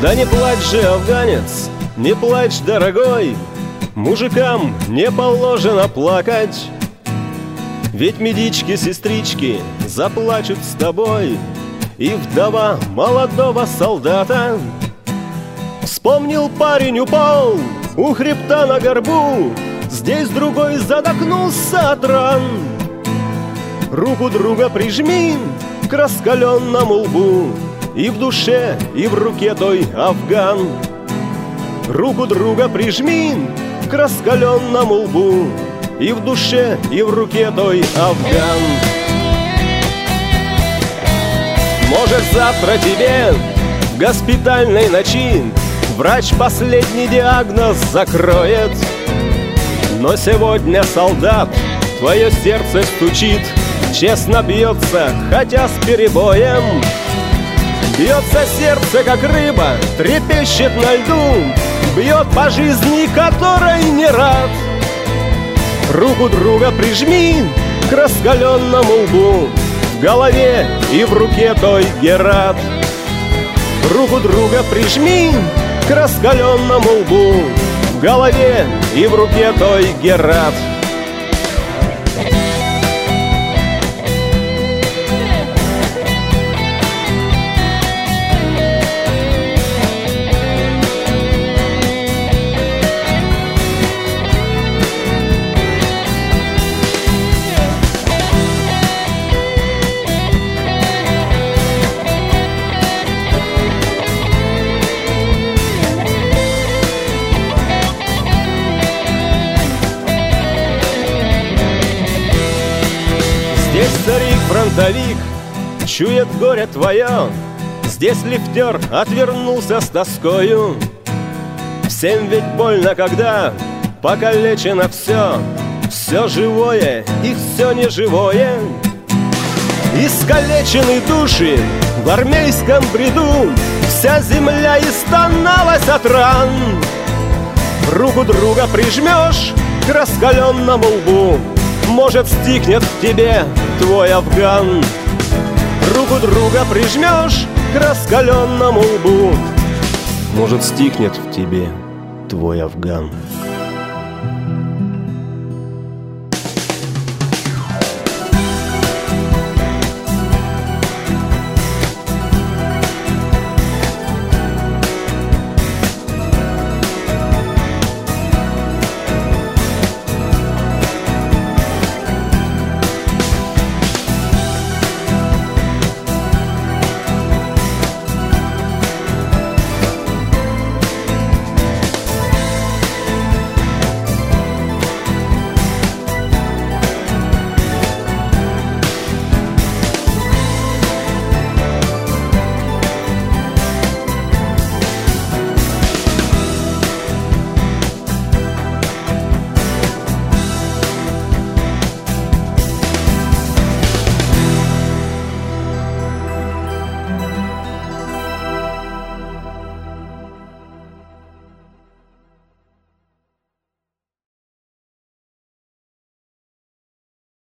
Да не плачь же, афганец, не плачь, дорогой, мужикам не положено плакать. Ведь медички, сестрички заплачут с тобой, и вдова молодого солдата. Вспомнил парень, упал у хребта на горбу, здесь другой задохнулся от ран. Руку друга прижми к раскаленному лбу, и в душе, и в руке той афган. Руку друга прижми к раскаленному лбу, и в душе, и в руке той афган. Может, завтра тебе в госпитальной ночи врач последний диагноз закроет, но сегодня, солдат, твое сердце стучит, честно бьется, хотя с перебоем. Бьется сердце, как рыба, трепещет на льду, бьет по жизни, которой не рад. Руку друга прижми к раскаленному лбу, в голове и в руке той Герат. Руку друга прижми к раскаленному лбу, в голове и в руке той Герат. Здесь старик-фронтовик чует горе твое, здесь лифтер отвернулся с тоскою. Всем ведь больно, когда покалечено все, все живое и все неживое. Искалечены души в армейском бреду, вся земля истоналась от ран. Руку друга прижмешь к раскаленному лбу, может, стихнет в тебе твой афган. Руку друга прижмешь к раскаленному лбу, может, стихнет в тебе твой афган.